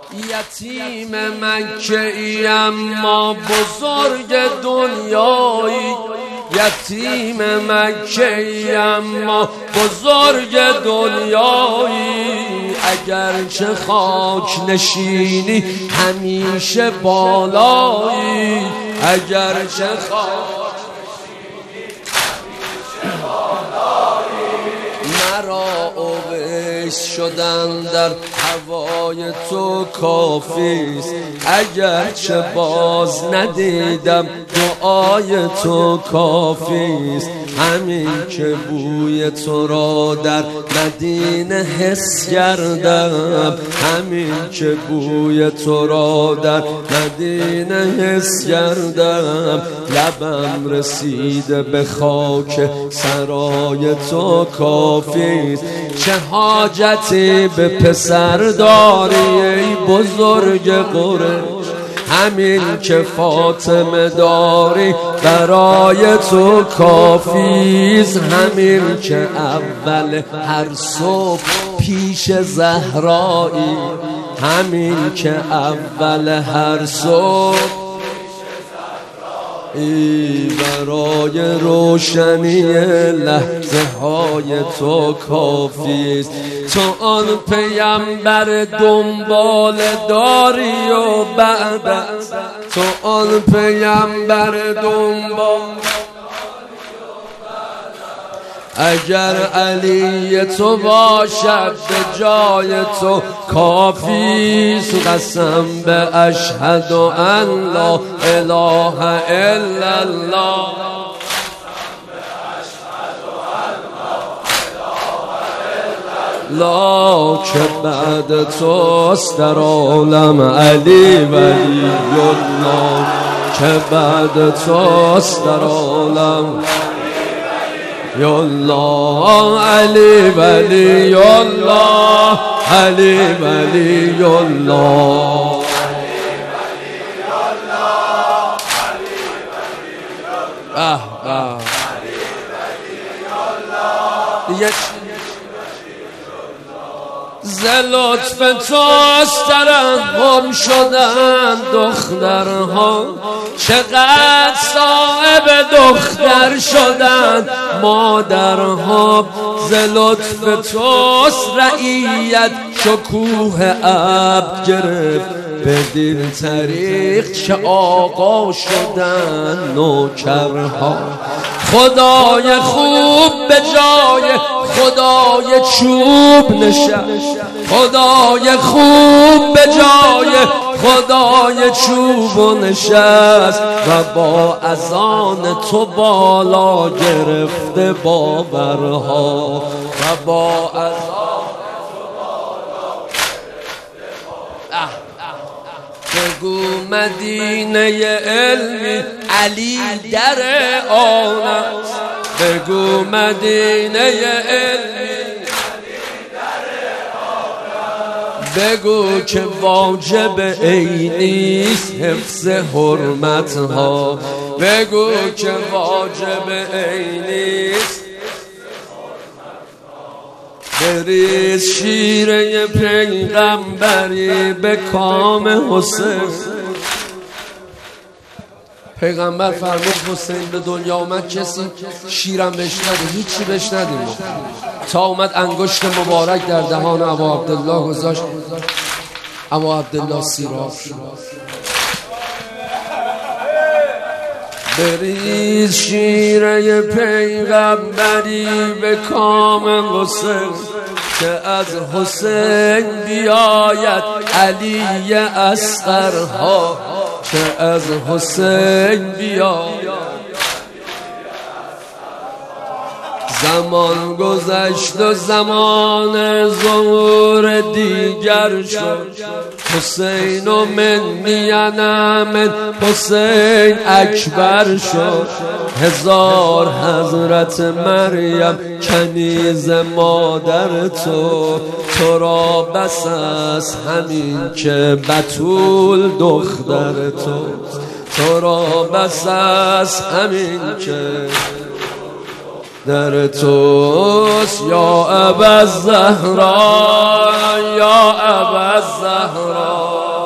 یتیم مکه ای اما بزرگ دنیایی، یتیم مکه ای اما بزرگ دنیایی. اگرچه خاک نشینی همیشه بالایی، اگرچه خاک نشینی همیشه بالایی. مرا اویس شدن در هوای تو کافیست، اگرچه باز ندیدم دعای تو کافیست. همین که بوی تو را در مدینه حس کردم، همین که بوی تو را در مدینه حس کردم. لبم رسیده به خاک سرای تو کافیست. چه حاجتی به پسر داری ای بزرگ قریش، همین که فاطمه داری برای تو کافیست. همین که اول هر صبح پیش زهرایی، همین که اول هر صبح برای روشنی لحظه های تو کافیست. تو آن پیامبر دنبال داری و بعد تو آن پیامبر دنبال. اگر علی تو باشد به جای تو کافیست. قسم به اشهد ان لا اله الا الله، لا که بعد توست در عالم علی ولی الله، که بعد توست در عالم الله. علی ولی الله، علی ولی الله، ز لطف توست ترحم شدن دخترها، چقدر صاحب دختر شدن مادرها. ز لطف توست رعیت شکوه عبد گرفت، بدین طریق چه آقا شدن نوکرها. خدای خوب به جای خدای چوب نشست، خدای خوب به جای خدای چوب نشست. و با اذان تو بالا گرفته باورها، و با اذان تو بالا گرفته باورها. بگو مدینه علمی علی در آن است، بگو مدینه علمی بگو که واجب عینیست حفظ حرمتها، بگو که واجب عینیست. بریز شیره پیغمبری به کام حسین. پیغمبر فرمود حسین به دنیا اومد کسی شیرم بهش نده، هیچی بهش ندیم. تا اومد انگشت مبارک در دهان ابا عبدالله گذاشت، ابا عبدالله سیراب شد. بریز شیره پیغمبری به کام حسین، که از حسین بیاید علی اصغرها، که از حسین بیاید. زمان گذشت و زمان ظهور دیگر شد، حسین و من میانم حسین اکبر شد. هزار حضرت مریم کنیز مادر تو، تو را بس است همین که بتول دختر تو، تو را بس است همین که در توست یا ابا الزهرا یا ابا الزهرا